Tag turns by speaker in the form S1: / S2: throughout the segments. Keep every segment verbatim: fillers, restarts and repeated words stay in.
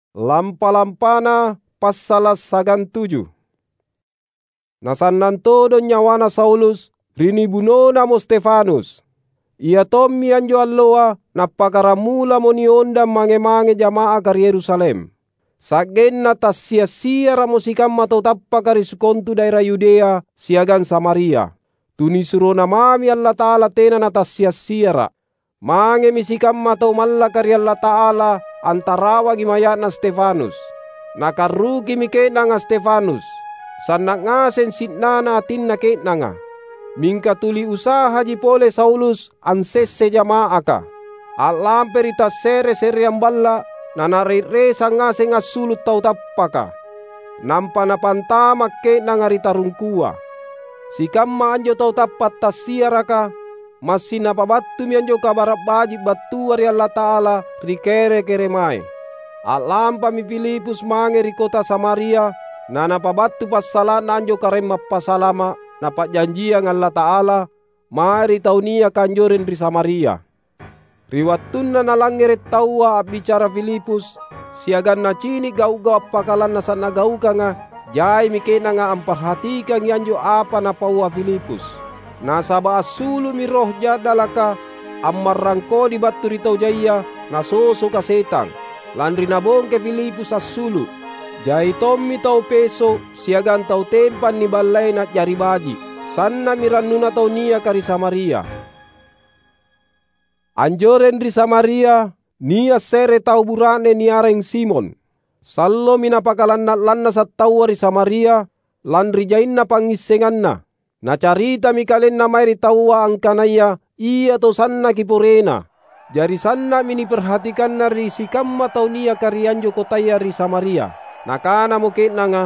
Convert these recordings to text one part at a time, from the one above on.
S1: Lampa-lampana passalas sagan tujuh. Nasannan todo nyawana Saulus rini bunona mo Stefanus. Ia tommi anjo alloa napakaramula mo ni onda mange-mange jamaah kari Yerusalem. Sagenna tas sia-sia ramo sikamma tau tappa kari sukontu daerah Yudea siagan Samaria. Tuni suro namami Allah Ta'ala tena na tas sia-siara. Mange misikamma tau malla kari Allah Ta'ala antarawa gimayana Stefanus. Nakaruki mikena nga Stefanus. Sanak ngasen sitnana atinna ketna nga. Mingka tuli usaha jipole Saulus ansese jamaah ka. Alamperi tas sere-sere yang balla nanare-resa ngase ngasulut tau tappaka. Nampa napantama ketna nga ritarungkua. Sikamma anjo tau tappat tas siaraka. Masih napabattu mi anjo kabarak bajib batu ari Allah Ta'ala rikere-kere mai. Alampa mi Filipus mange ri kota Samaria na napabattu passalan anjo karema pasalama napak janjian Allah Ta'ala mari taunia kanjoren ri Samaria. Riwattunna nalangeret taua bicara Filipus siagan na cini gau-gau pakalan na sana gau ka nga jai mikena nga amparhatika nganjo apa na paua Filipus. Nasaba asulu mi roh jadalaka ammarangko di batu ritau jaya nasoso ka setang. Landri nabongke Filipus asulu. Jai tommi tau peso siagan tau tempan ni balai na jari baji. Sanna mirannuna tau nia kari Samaria. Anjoren ri Samaria nia sere tau burane niareng Simon. Sallo minapakalanna lanna sat tau ri Samaria landri jainna pangisenganna. Na carita mi kalen na mairi tawa ang kanaya iya to sanna kipurena. Jari sanna mini perhatikan na ri sikamma tau nia karianjo kotaya ri Samaria. Nakana mo ketna nga.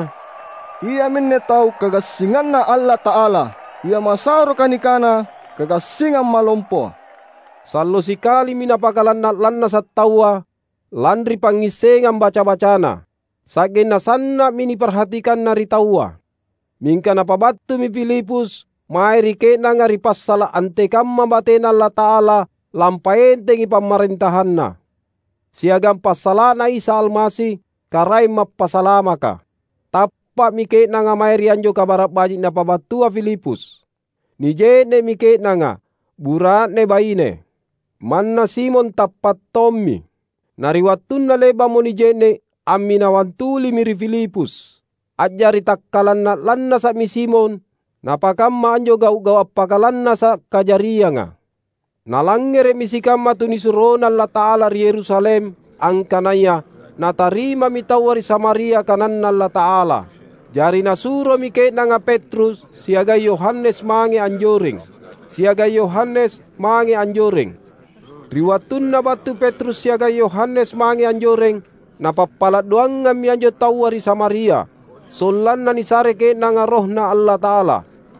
S2: Iya minne tau kagasingan na Allah Ta'ala. Iya masaro kanikana kagasingan malompo.
S1: Sallo sikali minapakalan na lanna sat tawa landri pangisengan baca-bacana. Sagen na sanna mini perhatikan na ri tawa. Mingka napabattu mi Filipus mairi ketna nga ri passala ante kamma batena Allah Ta'ala lampaenteng ipamarentahanna. Siagam passalana Isa Almasi karai mappasalama ka. Tappa mi ketna nga mairi anjo kabarak bajik napabattua Filipus. Ni jene mi ketna nga buratne baine. Manna Simon tappat tommi. Nariwattunna leba mo ni jene ammi nawantuli miri Filipus. Ajari takkalan na lanna sa mi Simon, napakamma anjo gau-gau appakalanna sa kajaria nga. Nalangere mi sikamma tunisurona Allah Ta'ala ri Yerusalem, ang kanaya, natarima mi tawa ri Samaria kanan Allah Ta'ala. Jari nasuro mi ketna nga Petrus, siaga Yohanes mange anjoring. Siaga Yohanes mange anjoring. Riwatun na batu Petrus siaga Yohanes mange anjoring, napapalat doang nga mi anjo tawa ri Samaria. Solan na nisare ketna nga roh na Allah Ta'ala.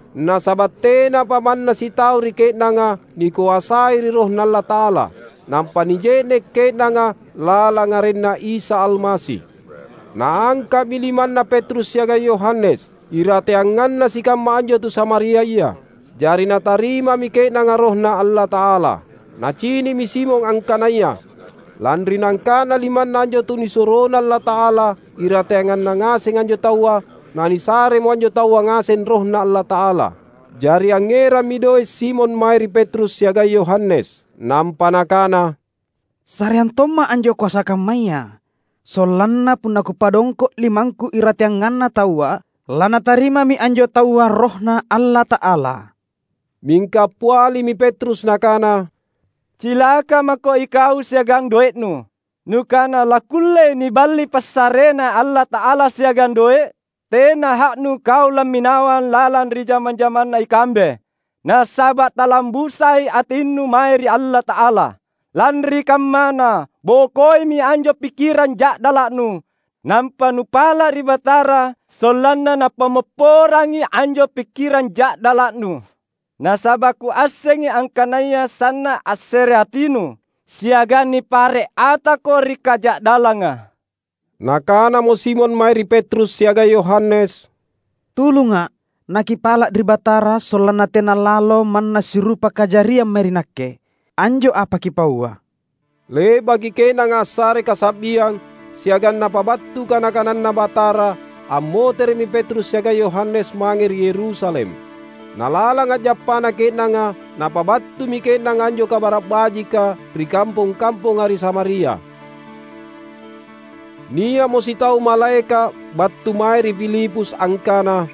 S1: Nasabatena paman na si tao ri ketna nga nikuasai ri roh na Allah Ta'ala. Nampa ni jene ketna nga lala nga rin na Isa Almasi. Naangka miliman na Petrus siaga Yohanes. Irateangan na si kamanjo tu Samaria iya. Jari natarima mi ketna nga roh na Allah Ta'ala. Nacini mi Simon ang kanaya. Landri nangkana liman nanjo tunisurona Allah Ta'ala iratengan na ngaseng anjo tawa nanisare mo anjo tawa ngasen roh na Allah Ta'ala. Jari angera midoy Simon mairi Petrus siaga Yohanes nampanakana.
S3: Sarian toma anjo kuasa kamaya. Solanna pun aku padongko limangku iratengan na tawa lana tarima mi anjo tawa roh na Allah Ta'ala.
S1: Mingka puali mi Petrus nakana.
S4: Cilaka mako ikaw siagang doetnu. Nukana lakulle ni bali passarena Allah Ta'ala siagang doe. Tena haknu kau laminawan lalan ri jaman-jaman na ikambe. Na sabat talambusai atinnu mairi Allah Ta'ala. Lanri kamana bokoi mi anjo pikiran jak dalaknu. Nampa nupala ribatara solanna na pameporangi anjo pikiran jak dalaknu. Nasabaku asengi angkanaya sana asere atinu. Siaga ni pare atako rikajak dalanga.
S1: Nakana mo Simon mairi Petrus siaga Yohanes.
S3: Tulunga nakipala dribatara solana tena lalo manna sirupa kajaria merinakke. Anjo apa kipaua?
S1: Le bagi kena ngasare kasabiang siagan napabattu kanakanan na batara ammo termi Petrus siaga Yohanes mangir Yerusalem. Nalalang ajappa na kenanga napabattu mi kenang anjo kabarap bajika ri kampung-kampung ari Samaria. Nia mo si tau malaeka battu mai ri Filipus angkana,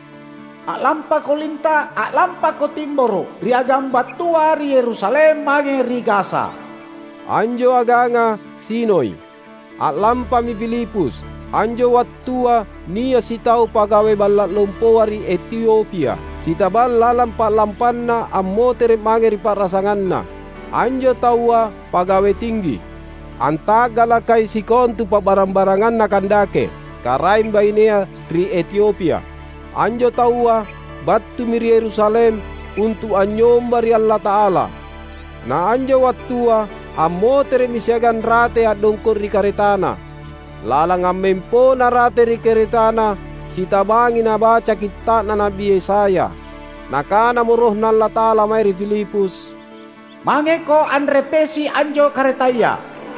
S5: Alampa ko linta, alampa ko timboro, riagam batua ri Yerusalem mange ri Gaza.
S1: Anjo aganga Sinoy, alampa mi Filipus, anjo wattua nia si tau pagawe ballat lompoa ri Ethiopia. Sitabal lalampa lampanna ammo tere mange ri parasanganna. Anjo taua pagawe tinggi. Antagala kai sikon tu pabarang-barangan na kandake, karaim bainea ri Ethiopia. Anjo taua battu miri Yerusalem untuk anyomba ri Allah Ta'ala. Na anjo wattua ammo tere misiagan rate adongkor ri karetana. Lalang ammempo na rate ri karetana sitabangi na baca kitab na Nabi Yesaya. Nakana muroh na Allah Ta'ala mai ri Filipus.
S5: Mange ko anrepesi anjo karetaya.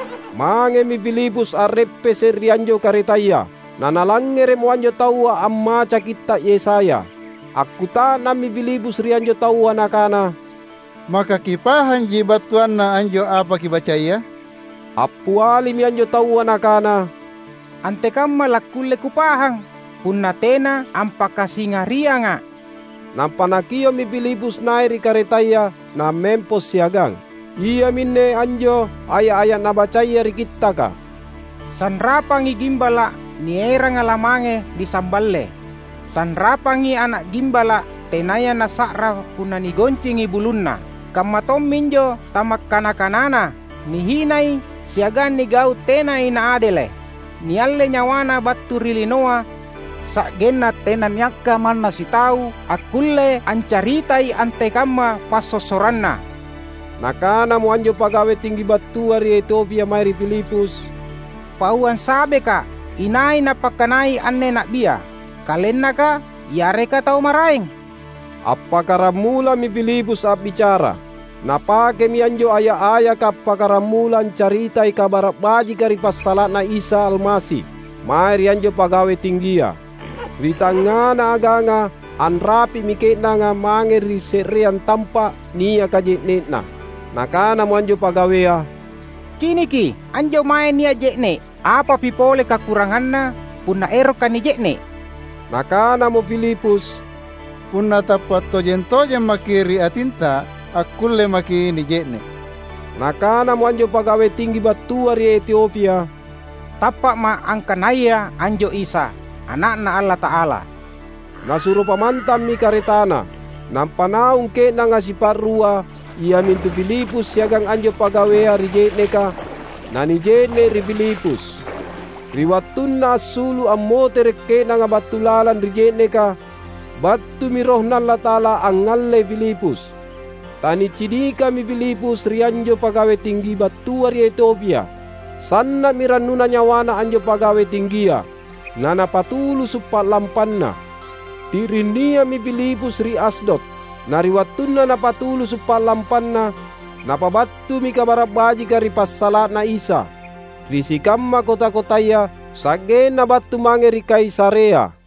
S1: Mange mi Filipus arrepesi ri anjo karetaya. Nanalangere mo anjo taua amma cakita Yesaya. Aku ta nami Filipus ri anjo taua nakana.
S6: Maka kipahan jibatuan na anjo apa kibacaya?
S1: Apu ali mi anjo taua nakana.
S7: Ante kamma lakulle kupahang. Punna tena ampaka singaria nga.
S1: Nampanakio mi Filipus nairi karetaya na mempos siagang. Iya minne anjo aya-aya nabacaya ri kita ka.
S7: Sanrapangi gimbala ni era ngalamange di samballe. Sanrapangi anak gimbala tenaya na sakra puna ni goncingi bulunna. Kamatom minjo tamak kanakanana ni hinay siagan ni gau tenay na adele. Ni alle nyawana battu rilinoa sa genna tenan yakka manna si tau akulle ancaritai ante kamma pasosoranna.
S1: Nakana mo anjo pagawe tinggi battua ri Ethiopia mai ri Filipus.
S7: Pauan sabe ka inai na pakanai anne nak bia. Kalenna ka yare ka tau maraing.
S1: Appakaramula mi Filipus ap bicara. Napake mi anjo aya-aya ka pakaramulan caritai kabarap baji kari passalat na Isa Almasi. Mai ri anjo pagawe tinggia. Ritangana aganga anrapi mi kena nga mange ri serian tampa nia kajetnetna. Nakana mo anjo pagawea.
S7: Kiniki anjo mai nia jekne. Apa pipole kakuranganna punna erok ka ni jekne.
S1: Nakana mo Filipus.
S6: Punna tapat tojen-tojen makiri atinta akulle maki ni jekne.
S1: Nakana mo anjo pagawe tinggi battua ri Ethiopia.
S7: Tapak ma angkanaya anjo Isa anakna Allah Ta'ala.
S1: Nasuro pamantam mi karetana. Nampanaung ke na nga si parua. Ia mintu Filipus siagang anjo pagawea ri jekne ka. Nani jekne ri Filipus. Riwatun na sulu ammo tereke na nga batulalan ri jekne ka. Battu miroh na Allah Ta'ala ang ngalle Filipus. Tani cidika mi Filipus ri anjo pagawe tinggi battua ri Ethiopia. Sanna miranuna nyawana anjo pagawe tinggia. Nana patulu supat lampanna. Tirinia mi Filipus ri Asdod. Nariwattunna na patulu supat lampanna. Napabattu mi kabarap baji kari passalat na Isa. Risikamma kota-kotaya sagen na battu mange ri Kaisarea.